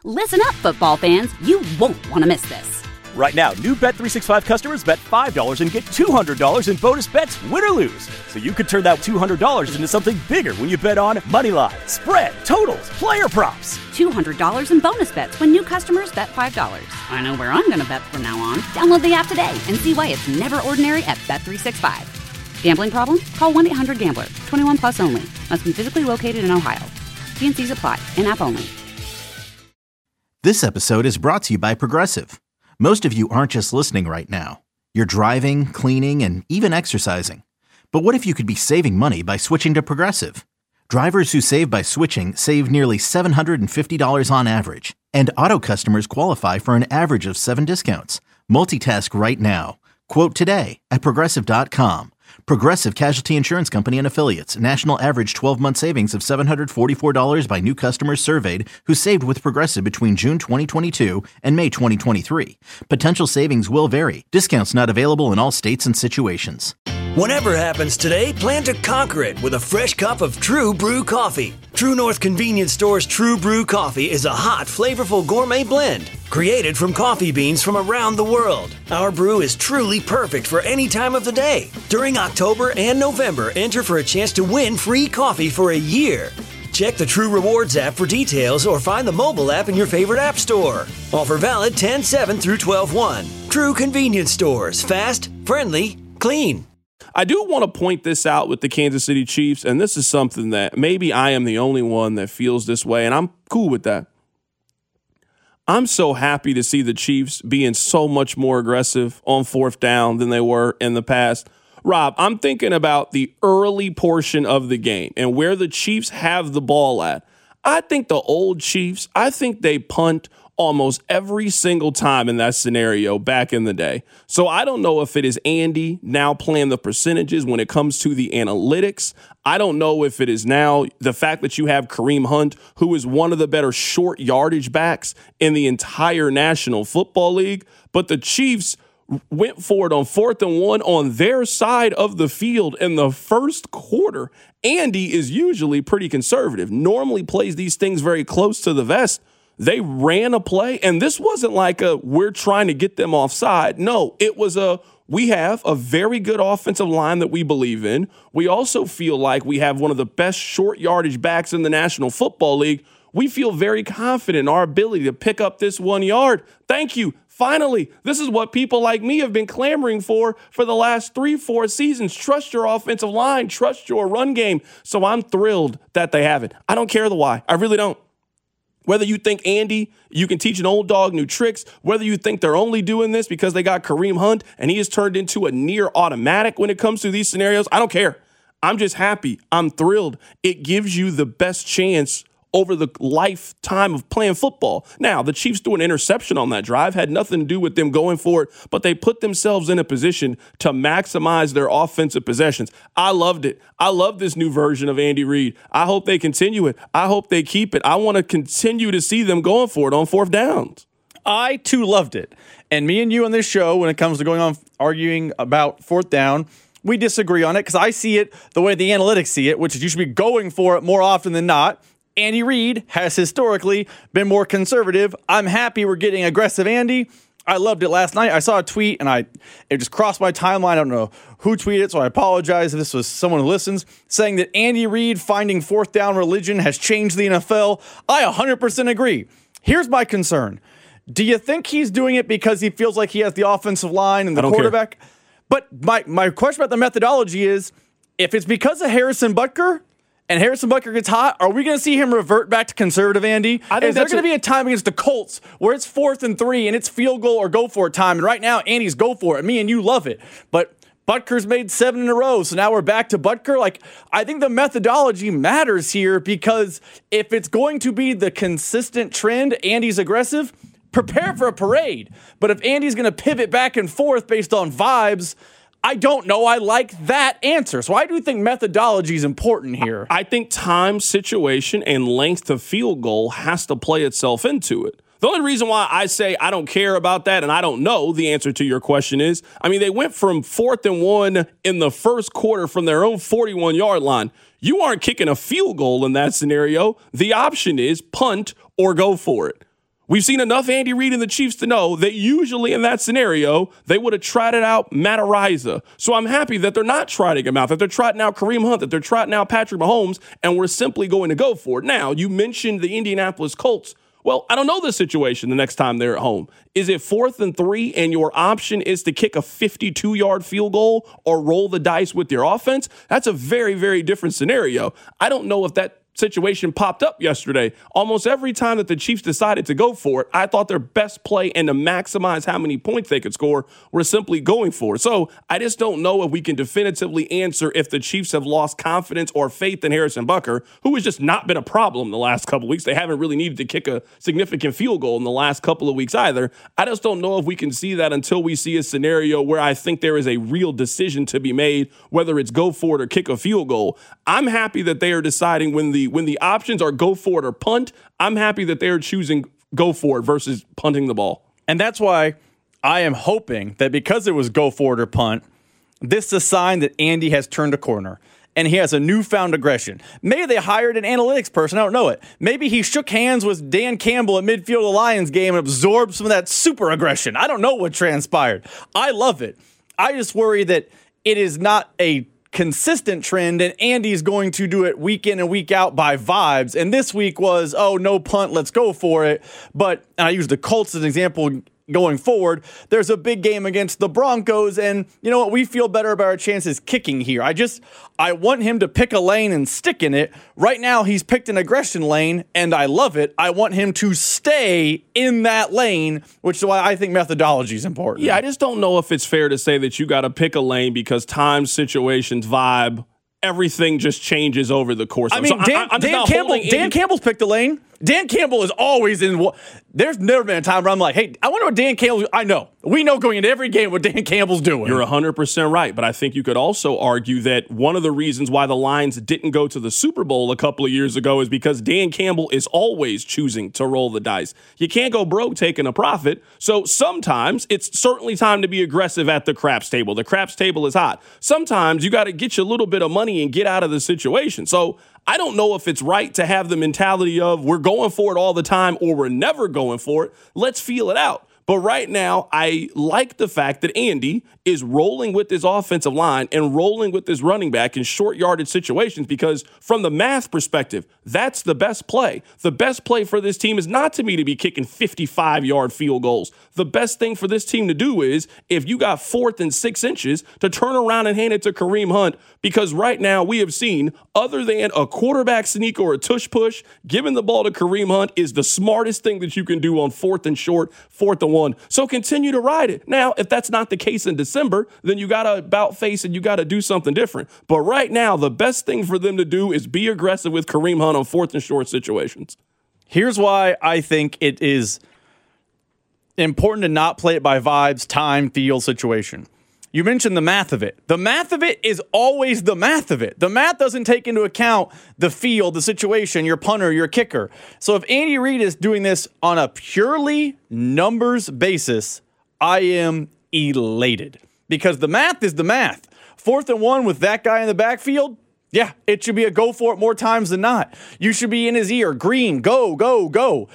Listen up, football fans. You won't want to miss this. Right now, new Bet365 customers bet $5 and get $200 in bonus bets, win or lose. So you could turn that $200 into something bigger when you bet on money line, spread, totals, player props. $200 in bonus bets when new customers bet $5. I know where I'm going to bet from now on. Download the app today and see why it's never ordinary at Bet365. Gambling problem? Call 1-800-GAMBLER. 21 plus only. Must be physically located in Ohio. T&Cs apply. In-app only. This episode is brought to you by Progressive. Most of you aren't just listening right now. You're driving, cleaning, and even exercising. But what if you could be saving money by switching to Progressive? Drivers who save by switching save nearly $750 on average. And auto customers qualify for an average of 7 discounts. Multitask right now. Quote today at Progressive.com. Progressive Casualty Insurance Company and Affiliates. National average 12-month savings of $744 by new customers surveyed who saved with Progressive between June 2022 and May 2023. Potential savings will vary. Discounts not available in all states and situations. Whatever happens today, plan to conquer it with a fresh cup of True Brew coffee. True North Convenience Store's True Brew coffee is a hot, flavorful gourmet blend created from coffee beans from around the world. Our brew is truly perfect for any time of the day. During October and November, enter for a chance to win free coffee for a year. Check the True Rewards app for details or find the mobile app in your favorite app store. Offer valid 10/7 through 12/1. True Convenience Stores. Fast, friendly, clean. I do want to point this out with the Kansas City Chiefs, and this is something that maybe I am the only one that feels this way, and I'm cool with that. I'm so happy to see the Chiefs being so much more aggressive on fourth down than they were in the past. Rob, I'm thinking about the early portion of the game and where the Chiefs have the ball at. I think the old Chiefs, I think they punt almost every single time in that scenario back in the day. So I don't know if it is Andy now playing the percentages when it comes to the analytics. I don't know if it is now the fact that you have Kareem Hunt, who is one of the better short yardage backs in the entire National Football League. But the Chiefs went for it on 4th and 1 on their side of the field in the first quarter. Andy is usually pretty conservative, normally plays these things very close to the vest. They ran a play, and this wasn't like we're trying to get them offside. No, it was we have a very good offensive line that we believe in. We also feel like we have one of the best short yardage backs in the National Football League. We feel very confident in our ability to pick up this 1 yard. Thank you. Finally, this is what people like me have been clamoring for the last 3-4 seasons. Trust your offensive line. Trust your run game. So I'm thrilled that they have it. I don't care the why. I really don't. Whether you think, Andy, you can teach an old dog new tricks, whether you think they're only doing this because they got Kareem Hunt and he has turned into a near automatic when it comes to these scenarios, I don't care. I'm just happy. I'm thrilled. It gives you the best chance over the lifetime of playing football. Now, the Chiefs threw an interception on that drive, had nothing to do with them going for it, but they put themselves in a position to maximize their offensive possessions. I loved it. I love this new version of Andy Reid. I hope they continue it. I hope they keep it. I want to continue to see them going for it on fourth downs. I, too, loved it. And me and you on this show, when it comes to going on arguing about fourth down, we disagree on it because I see it the way the analytics see it, which is you should be going for it more often than not. Andy Reid has historically been more conservative. I'm happy we're getting aggressive Andy. I loved it last night. I saw a tweet, and it just crossed my timeline. I don't know who tweeted it, so I apologize if this was someone who listens, saying that Andy Reid finding fourth down religion has changed the NFL. I 100% agree. Here's my concern. Do you think he's doing it because he feels like he has the offensive line and the quarterback? Care. But my question about the methodology is, if it's because of Harrison Butker, and Harrison Butker gets hot, are we going to see him revert back to conservative, Andy? Is there going to be a time against the Colts where it's 4th and 3 and it's field goal or go for it time? And right now, Andy's go for it. Me and you love it. But Butker's made 7 in a row, so now we're back to Butker. I think the methodology matters here because if it's going to be the consistent trend, Andy's aggressive, prepare for a parade. But if Andy's going to pivot back and forth based on vibes, I don't know. I like that answer. So I do think methodology is important here. I think time, situation, and length of field goal has to play itself into it. The only reason why I say I don't care about that and I don't know the answer to your question is, they went from 4th and 1 in the first quarter from their own 41-yard line. You aren't kicking a field goal in that scenario. The option is punt or go for it. We've seen enough Andy Reid and the Chiefs to know that usually in that scenario, they would have trotted out Matt Araiza. So I'm happy that they're not trotting him out, that they're trotting out Kareem Hunt, that they're trotting out Patrick Mahomes, and we're simply going to go for it. Now, you mentioned the Indianapolis Colts. Well, I don't know the situation the next time they're at home. Is it 4th and 3 and your option is to kick a 52-yard field goal or roll the dice with your offense? That's a very, very different scenario. I don't know if that situation popped up yesterday. Almost every time that the Chiefs decided to go for it, I thought their best play and to maximize how many points they could score were simply going for it. So I just don't know if we can definitively answer if the Chiefs have lost confidence or faith in Harrison Butker, who has just not been a problem the last couple of weeks. They haven't really needed to kick a significant field goal in the last couple of weeks either. I just don't know if we can see that until we see a scenario where I think there is a real decision to be made, whether it's go for it or kick a field goal. I'm happy that they are deciding when the options are go for it or punt. I'm happy that they're choosing go for it versus punting the ball. And that's why I am hoping that because it was go for it or punt, this is a sign that Andy has turned a corner and he has a newfound aggression. Maybe they hired an analytics person. I don't know it. Maybe he shook hands with Dan Campbell at midfield of the Lions game and absorbed some of that super aggression. I don't know what transpired. I love it. I just worry that it is not a consistent trend, and Andy's going to do it week in and week out by vibes. And this week was, oh, no punt, let's go for it. But, and I use the Colts as an example going forward, there's a big game against the Broncos, and you know what? We feel better about our chances kicking here. I want him to pick a lane and stick in it. Right now, he's picked an aggression lane, and I love it. I want him to stay in that lane, which is why I think methodology is important. Yeah, I just don't know if it's fair to say that you got to pick a lane because time, situations, vibe, everything just changes over the course of it. Dan Campbell's picked a lane. Dan Campbell is always in. There's never been a time where I'm like, hey, I wonder what Dan Campbell. I know. We know going into every game what Dan Campbell's doing. You're 100% right, but I think you could also argue that one of the reasons why the Lions didn't go to the Super Bowl a couple of years ago is because Dan Campbell is always choosing to roll the dice. You can't go broke taking a profit, so sometimes it's certainly time to be aggressive at the craps table. The craps table is hot. Sometimes you got to get you a little bit of money and get out of the situation. So I don't know if it's right to have the mentality of we're going for it all the time or we're never going for it. Let's feel it out. But right now, I like the fact that Andy is rolling with his offensive line and rolling with his running back in short yardage situations because from the math perspective, that's the best play. The best play for this team is not to me to be kicking 55-yard field goals. The best thing for this team to do is if you got 4th and 6 inches to turn around and hand it to Kareem Hunt because right now we have seen other than a quarterback sneak or a tush push, giving the ball to Kareem Hunt is the smartest thing that you can do on 4th and short, 4th and 1. So continue to ride it. Now, if that's not the case in December, then you got to about face and you got to do something different. But right now, the best thing for them to do is be aggressive with Kareem Hunt on 4th and short situations. Here's why I think it is important to not play it by vibes, time, field, situation. You mentioned the math of it. The math of it is always the math of it. The math doesn't take into account the field, the situation, your punter, your kicker. So if Andy Reid is doing this on a purely numbers basis, I am elated because the math is the math. 4th and 1 with that guy in the backfield, yeah, it should be a go for it more times than not. You should be in his ear, green, go, go, go.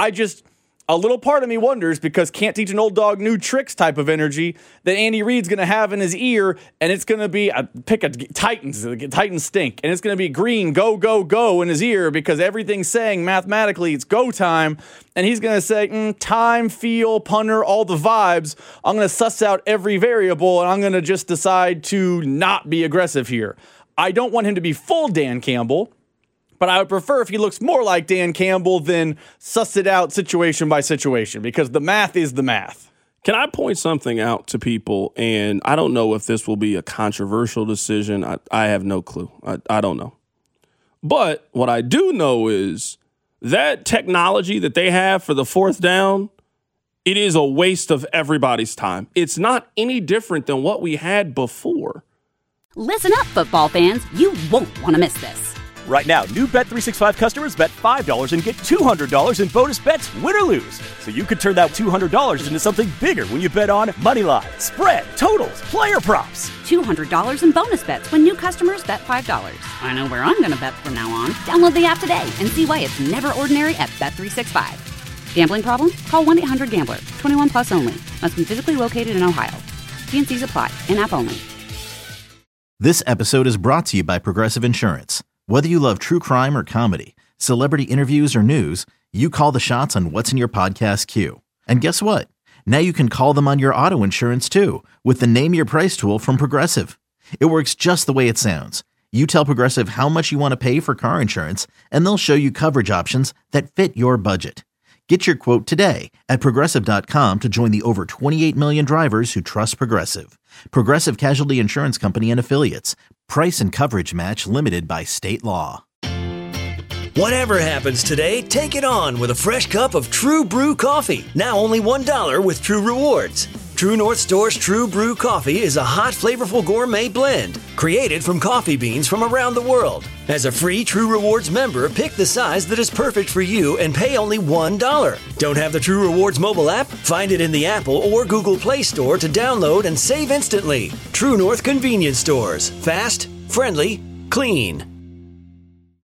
A little part of me wonders, because can't teach an old dog new tricks type of energy, that Andy Reid's going to have in his ear, and it's going to be, pick a Titans stink, and it's going to be green, go, go, go in his ear, because everything's saying mathematically it's go time, and he's going to say, time, feel, punter, all the vibes. I'm going to suss out every variable, and I'm going to just decide to not be aggressive here. I don't want him to be full Dan Campbell, but I would prefer if he looks more like Dan Campbell than suss it out situation by situation, because the math is the math. Can I point something out to people? And I don't know if this will be a controversial decision. I have no clue. I don't know. But what I do know is that technology that they have for the 4th down, it is a waste of everybody's time. It's not any different than what we had before. Listen up, football fans. You won't want to miss this. Right now, new Bet365 customers bet $5 and get $200 in bonus bets, win or lose. So you could turn that $200 into something bigger when you bet on moneyline, spread, totals, player props. $200 in bonus bets when new customers bet $5. I know where I'm going to bet from now on. Download the app today and see why it's never ordinary at Bet365. Gambling problem? Call 1-800-GAMBLER. 21 plus only. Must be physically located in Ohio. T&Cs apply. In-app only. This episode is brought to you by Progressive Insurance. Whether you love true crime or comedy, celebrity interviews or news, you call the shots on what's in your podcast queue. And guess what? Now you can call them on your auto insurance too with the Name Your Price tool from Progressive. It works just the way it sounds. You tell Progressive how much you want to pay for car insurance, and they'll show you coverage options that fit your budget. Get your quote today at Progressive.com to join the over 28 million drivers who trust Progressive. Progressive Casualty Insurance Company and Affiliates. Price and coverage match limited by state law. Whatever happens today, take it on with a fresh cup of True Brew coffee. Now only $1 with True Rewards. True North Store's True Brew coffee is a hot, flavorful gourmet blend created from coffee beans from around the world. As a free True Rewards member, pick the size that is perfect for you and pay only $1. Don't have the True Rewards mobile app? Find it in the Apple or Google Play Store to download and save instantly. True North Convenience Stores. Fast, friendly, clean.